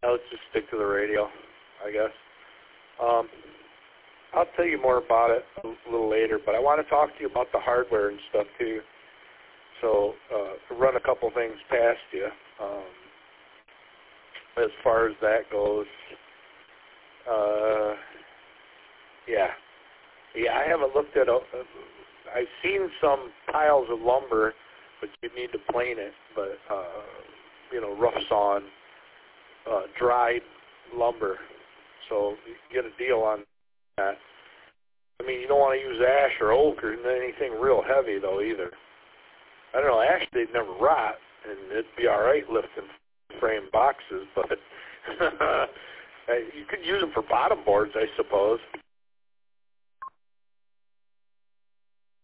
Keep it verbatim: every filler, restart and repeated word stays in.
let's just stick to the radio, I guess. Um, I'll tell you more about it a little later, but I want to talk to you about the hardware and stuff too. So uh, run a couple things past you um, as far as that goes. Uh, yeah, yeah. I haven't looked at. Uh, I've seen some piles of lumber, but you need to plane it. But uh, you know, rough sawn, uh, dried lumber. So you get a deal on that. I mean, you don't want to use ash or oak or anything real heavy though either. I don't know, ash they'd never rot, and it'd be all right lifting frame boxes, but you could use them for bottom boards, I suppose.